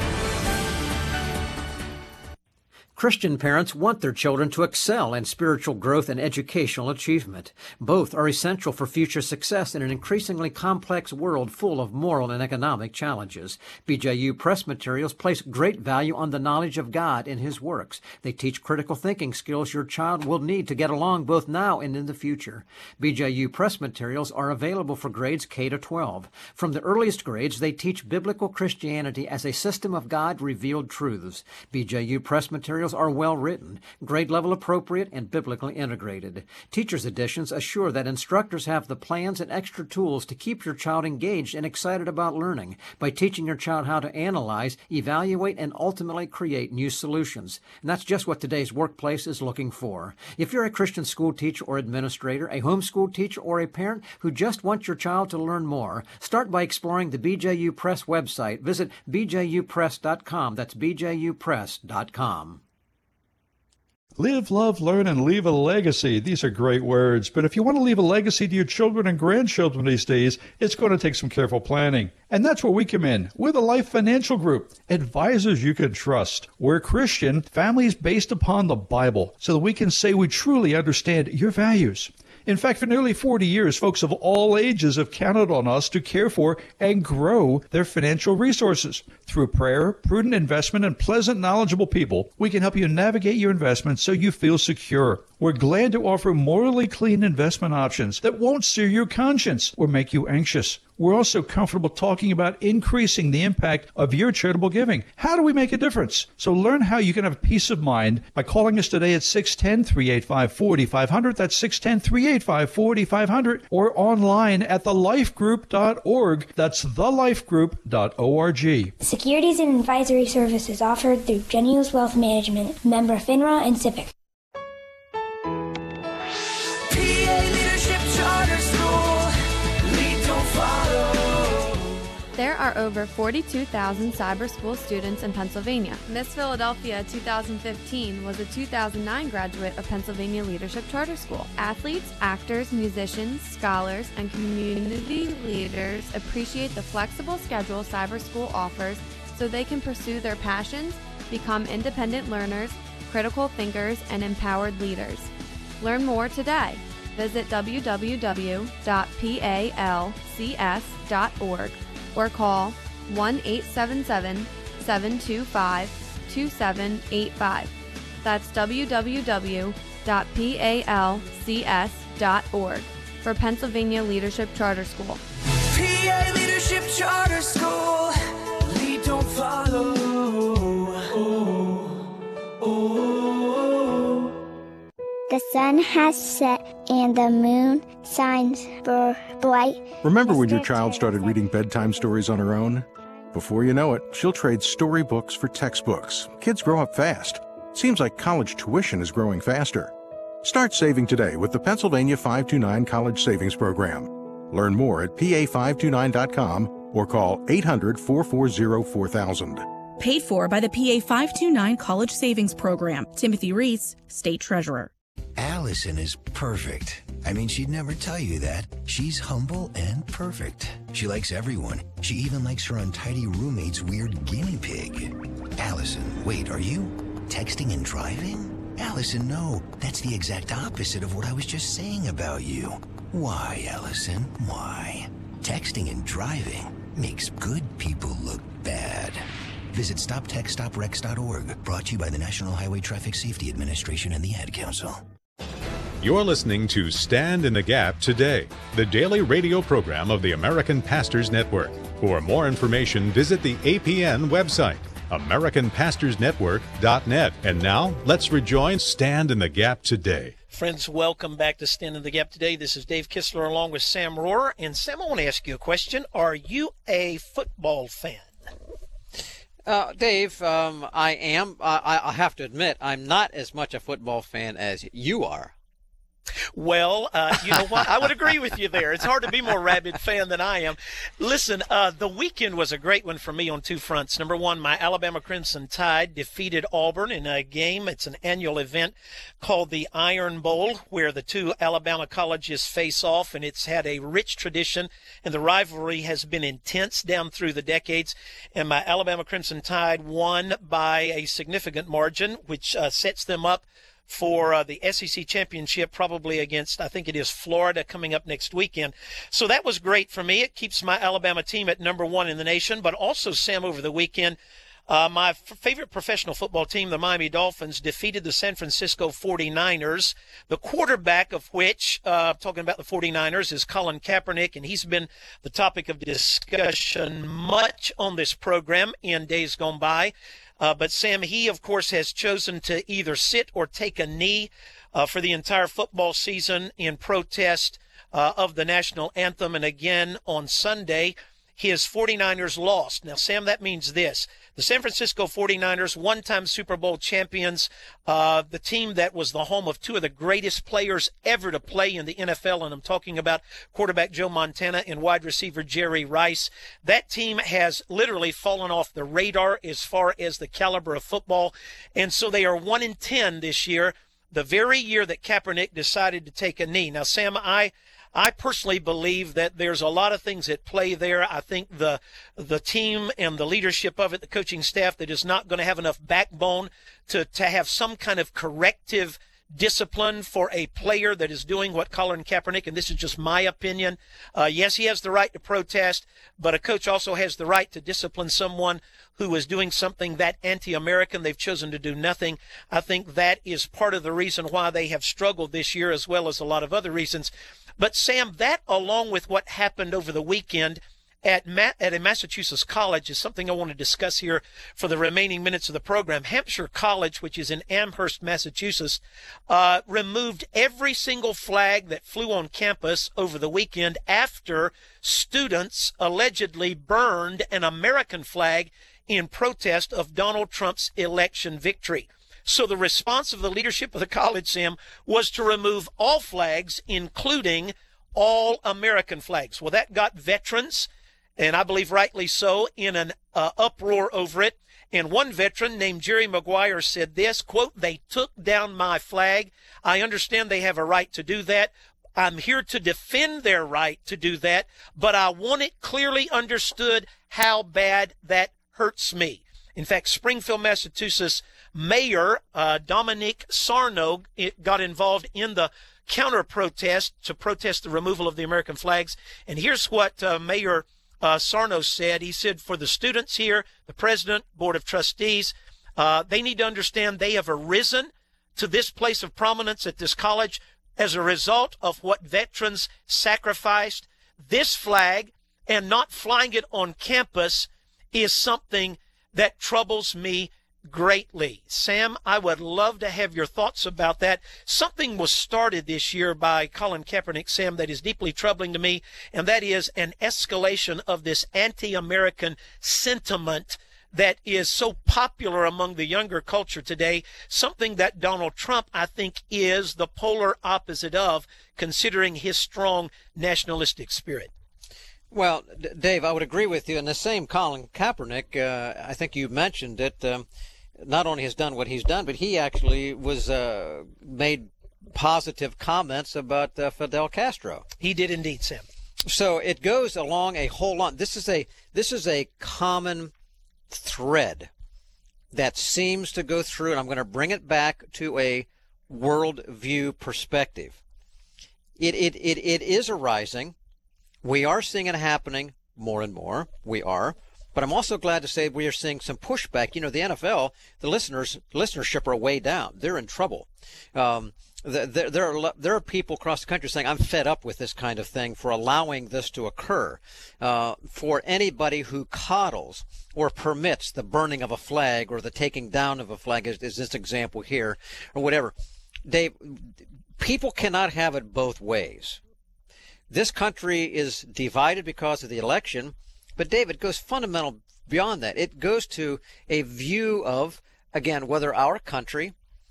Christian parents want their children to excel in spiritual growth and educational achievement. Both are essential for future success in an increasingly complex world full of moral and economic challenges. B J U Press materials place great value on the knowledge of God in His works. They teach critical thinking skills your child will need to get along both now and in the future. B J U Press materials are available for grades K to twelve. From the earliest grades, they teach biblical Christianity as a system of God-revealed truths. B J U Press materials are well written, grade level appropriate, and biblically integrated. Teachers' editions assure that instructors have the plans and extra tools to keep your child engaged and excited about learning by teaching your child how to analyze, evaluate, and ultimately create new solutions. And that's just what today's workplace is looking for. If you're a Christian school teacher or administrator, a homeschool teacher, or a parent who just wants your child to learn more, start by exploring the B J U Press website. Visit b j u press dot com. That's b j u press dot com. Live, love, learn, and leave a legacy. These are great words, but if you want to leave a legacy to your children and grandchildren these days, it's going to take some careful planning. And that's where we come in. We're the Life Financial Group, advisors you can trust. We're Christian, families based upon the Bible, so that we can say we truly understand your values. In fact, for nearly forty years, folks of all ages have counted on us to care for and grow their financial resources. Through prayer, prudent investment, and pleasant, knowledgeable people, we can help you navigate your investments so you feel secure. We're glad to offer morally clean investment options that won't sear your conscience or make you anxious. We're also comfortable talking about increasing the impact of your charitable giving. How do we make a difference? So learn how you can have peace of mind by calling us today at six one zero, three eight five, four five zero zero. That's six one zero, three eight five, four five zero zero, or online at the life group dot org. That's the life group dot org. Securities and advisory services offered through Genius Wealth Management, member FINRA and SIPC. There are over forty-two thousand cyber school students in Pennsylvania. Miss Philadelphia two thousand fifteen was a two thousand nine graduate of Pennsylvania Leadership Charter School. Athletes, actors, musicians, scholars, and community leaders appreciate the flexible schedule cyber school offers so they can pursue their passions, become independent learners, critical thinkers, and empowered leaders. Learn more today. Visit w w w dot palcs dot org or call one eight seven seven, seven two five, two seven eight five. That's w w w dot palcs dot org for Pennsylvania Leadership Charter School. P A Leadership Charter School. Lead, don't follow. Oh, oh. The sun has set and the moon shines bright. Remember when your child started reading bedtime stories on her own? Before you know it, she'll trade storybooks for textbooks. Kids grow up fast. Seems like college tuition is growing faster. Start saving today with the Pennsylvania five two nine College Savings Program. Learn more at P A five two nine dot com or call eight hundred, four four zero, four thousand. Paid for by the P A five two nine College Savings Program. Timothy Reese, State Treasurer. Allison is perfect. I mean, she'd never tell you that. She's humble and perfect. She likes everyone. She even likes her untidy roommate's weird guinea pig. Allison, wait, are you texting and driving? Allison, no. That's the exact opposite of what I was just saying about you. Why, Allison? Why? Texting and driving makes good people look bad. Visit stop text stop wrecks dot org. Brought to you by the National Highway Traffic Safety Administration and the Ad Council. You're listening to Stand in the Gap Today, the daily radio program of the American Pastors Network. For more information, visit the A P N website, American Pastors Network dot net. And now, let's rejoin Stand in the Gap Today. Friends, welcome back to Stand in the Gap Today. This is Dave Kistler along with Sam Rohrer. And Sam, I want to ask you a question. Are you a football fan? Uh, Dave, um, I am. I, I have to admit, I'm not as much a football fan as you are. Well, uh, you know what? I would agree with you there. It's hard to be more rabid fan than I am. Listen, uh, the weekend was a great one for me on two fronts. Number one, my Alabama Crimson Tide defeated Auburn in a game. It's an annual event called the Iron Bowl, where the two Alabama colleges face off, and it's had a rich tradition, and the rivalry has been intense down through the decades. And my Alabama Crimson Tide won by a significant margin, which uh, sets them up for uh, the S E C championship, probably against, I think it is Florida, coming up next weekend. So that was great for me. It keeps my Alabama team at number one in the nation. But also, Sam, over the weekend, uh, my f- favorite professional football team, the Miami Dolphins, defeated the San Francisco forty-niners, the quarterback of which, uh, talking about the forty-niners, is Colin Kaepernick, and he's been the topic of discussion much on this program in days gone by. Uh, but, Sam, he, of course, has chosen to either sit or take a knee uh, for the entire football season in protest uh, of the national anthem. And again, on Sunday, his forty-niners lost. Now, Sam, that means this. The San Francisco forty-niners, one-time Super Bowl champions, uh, the team that was the home of two of the greatest players ever to play in the N F L, and I'm talking about quarterback Joe Montana and wide receiver Jerry Rice. That team has literally fallen off the radar as far as the caliber of football, and so they are one in ten this year, the very year that Kaepernick decided to take a knee. Now, Sam, I I personally believe that there's a lot of things at play there. I think the the team and the leadership of it, the coaching staff, that is not going to have enough backbone to, to have some kind of corrective discipline for a player that is doing what Colin Kaepernick, and this is just my opinion. Uh, yes, he has the right to protest, but a coach also has the right to discipline someone who is doing something that anti-American. They've chosen to do nothing. I think that is part of the reason why they have struggled this year, as well as a lot of other reasons. But, Sam, that along with what happened over the weekend at Ma- at a Massachusetts college is something I want to discuss here for the remaining minutes of the program. Hampshire College, which is in Amherst, Massachusetts, uh, removed every single flag that flew on campus over the weekend after students allegedly burned an American flag in protest of Donald Trump's election victory. So the response of the leadership of the college, Sam, was to remove all flags, including all American flags. Well, that got veterans, and I believe rightly so, in an uh, uproar over it. And one veteran named Jerry Maguire said this, quote, "They took down my flag. I understand they have a right to do that. I'm here to defend their right to do that, but I want it clearly understood how bad that hurts me." In fact, Springfield, Massachusetts Mayor uh, Dominique Sarno it got involved in the counter-protest to protest the removal of the American flags. And here's what uh, Mayor uh, Sarno said. He said, "For the students here, the president, board of trustees, uh, they need to understand they have arisen to this place of prominence at this college as a result of what veterans sacrificed. This flag and not flying it on campus is something that troubles me greatly. Sam, I would love to have your thoughts about that. Something was started this year by Colin Kaepernick, Sam, that is deeply troubling to me, and that is an escalation of this anti-American sentiment that is so popular among the younger culture today, something that Donald Trump, I think, is the polar opposite of, considering his strong nationalistic spirit. Well, D- Dave, I would agree with you. And the same Colin Kaepernick, uh, I think you mentioned it, um, not only has done what he's done, but he actually was uh, made positive comments about uh, Fidel Castro. He did indeed, Sam. So it goes along a whole lot. This is a this is a common thread that seems to go through, and I'm going to bring it back to a worldview perspective. It it it, it is arising. We are seeing it happening more and more. We are. But I'm also glad to say we are seeing some pushback. You know, the N F L, the listeners listenership are way down. They're in trouble. Um, there, there, are, there are people across the country saying, I'm fed up with this kind of thing for allowing this to occur. Uh, for anybody who coddles or permits the burning of a flag or the taking down of a flag, is, is this example here, or whatever. Dave, people cannot have it both ways. This country is divided because of the election. But, David, it goes fundamental beyond that. It goes to a view of, again, whether our country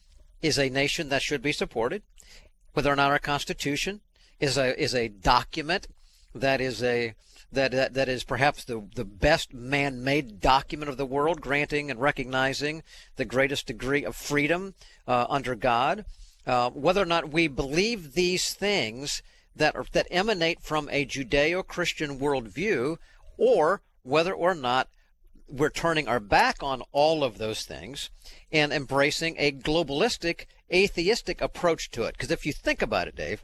is a nation that should be supported, whether or not our Constitution is a is a document that is a that that, that is perhaps the, the best man-made document of the world, granting and recognizing the greatest degree of freedom uh, under God, uh, whether or not we believe these things that are, that emanate from a Judeo-Christian worldview, or whether or not we're turning our back on all of those things and embracing a globalistic, atheistic approach to it. Because if you think about it, Dave,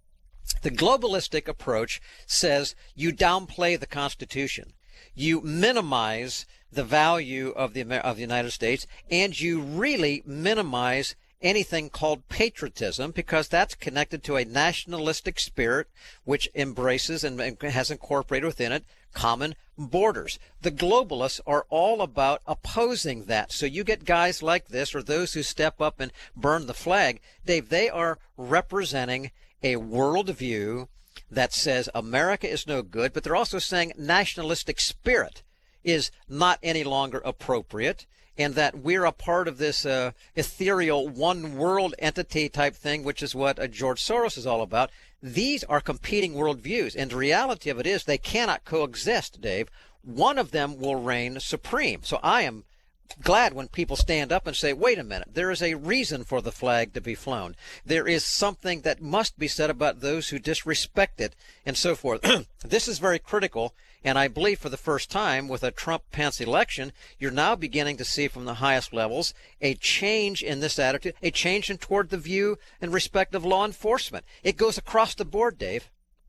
the globalistic approach says you downplay the Constitution, you minimize the value of the of the United States, and you really minimize anything called patriotism, because that's connected to a nationalistic spirit which embraces and has incorporated within it common borders. The globalists are all about opposing that. So you get guys like this, or those who step up and burn the flag. Dave, they are representing a worldview that says America is no good, but they're also saying nationalistic spirit is not any longer appropriate, and that we're a part of this uh, ethereal one world entity type thing, which is what uh, George Soros is all about. These are competing worldviews, and the reality of it is they cannot coexist, Dave. One of them will reign supreme. So I am glad when people stand up and say, wait a minute, there is a reason for the flag to be flown. There is something that must be said about those who disrespect it, and so forth. This is very critical, and I believe for the first time with a Trump-Pence election, you're now beginning to see from the highest levels a change in this attitude, a change in toward the view and respect of law enforcement. It goes across the board, Dave.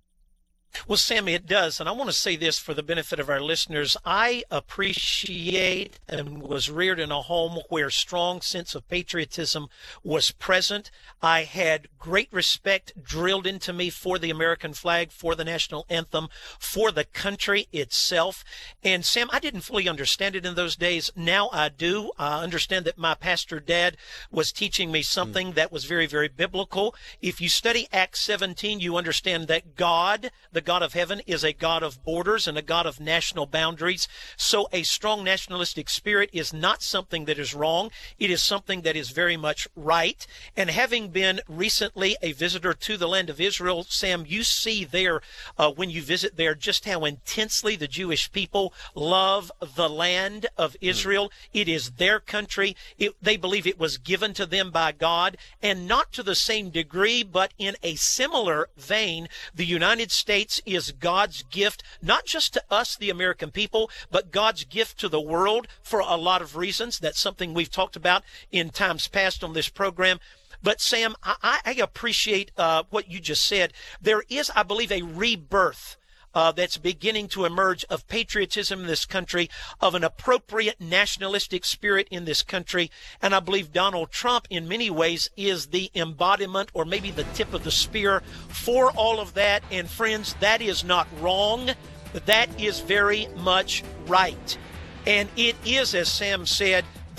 Well, Sammy, it does. And I want to say this for the benefit of our listeners. I appreciate and was reared in a home where strong sense of patriotism was present. I had great respect drilled into me for the American flag, for the national anthem, for the country itself. And Sam, I didn't fully understand it in those days. Now I do. I understand that my pastor dad was teaching me something mm. that was very, very biblical. If you study Acts seventeen, you understand that God, the God of heaven, is a God of borders and a God of national boundaries. So a strong nationalistic spirit is not something that is wrong. It is something that is very much right. And having been recently a visitor to the land of Israel, Sam, you see there uh, when you visit there just how intensely the Jewish people love the land of Israel. It is their country. It, they believe it was given to them by God, and not to the same degree, but in a similar vein. The United States is God's gift, not just to us, the American people, but God's gift to the world for a lot of reasons. That's something we've talked about in times past on this program. But Sam, I, I appreciate uh, what you just said. There is, I believe, a rebirth Uh, that's beginning to emerge of patriotism in this country, of an appropriate nationalistic spirit in this country. And I believe Donald Trump, in many ways, is the embodiment or maybe the tip of the spear for all of that. And friends, that is not wrong. That is very much right. And it is, as Sam said, the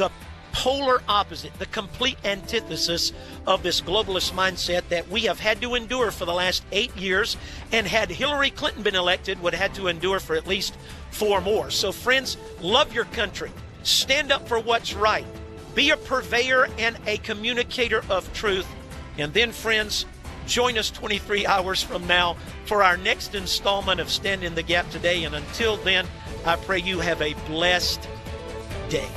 polar opposite, the complete antithesis of this globalist mindset that we have had to endure for the last eight years, and had Hillary Clinton been elected, would have had to endure for at least four more. So friends, love your country. Stand up for what's right. Be a purveyor and a communicator of truth. And then, friends, join us twenty-three hours from now for our next installment of Stand in the Gap Today. And until then, I pray you have a blessed day.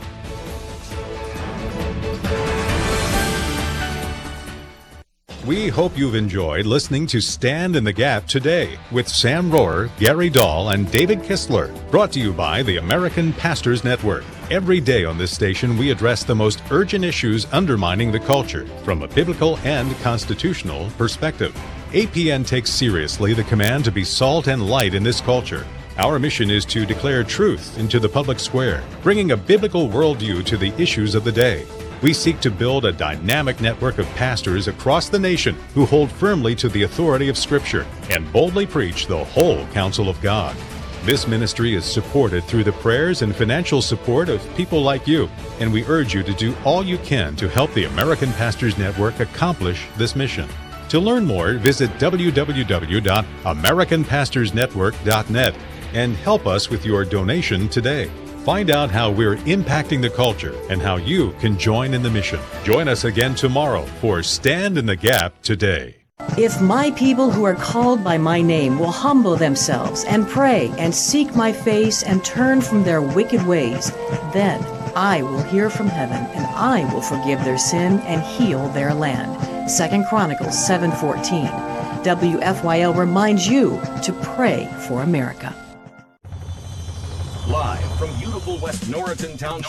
We hope you've enjoyed listening to Stand in the Gap Today with Sam Rohrer, Gary Dahl, and David Kistler, brought to you by the American Pastors Network. Every day on this station, we address the most urgent issues undermining the culture from a biblical and constitutional perspective. A P N takes seriously the command to be salt and light in this culture. Our mission is to declare truth into the public square, bringing a biblical worldview to the issues of the day. We seek to build a dynamic network of pastors across the nation who hold firmly to the authority of Scripture and boldly preach the whole counsel of God. This ministry is supported through the prayers and financial support of people like you, and we urge you to do all you can to help the American Pastors Network accomplish this mission. To learn more, visit w w w dot american pastors network dot net and help us with your donation today. Find out how we're impacting the culture and how you can join in the mission. Join us again tomorrow for Stand in the Gap Today. If my people who are called by my name will humble themselves and pray and seek my face and turn from their wicked ways, then I will hear from heaven and I will forgive their sin and heal their land. Second Chronicles seven fourteen. W F Y L reminds you to pray for America. Live from beautiful West Norriton Township.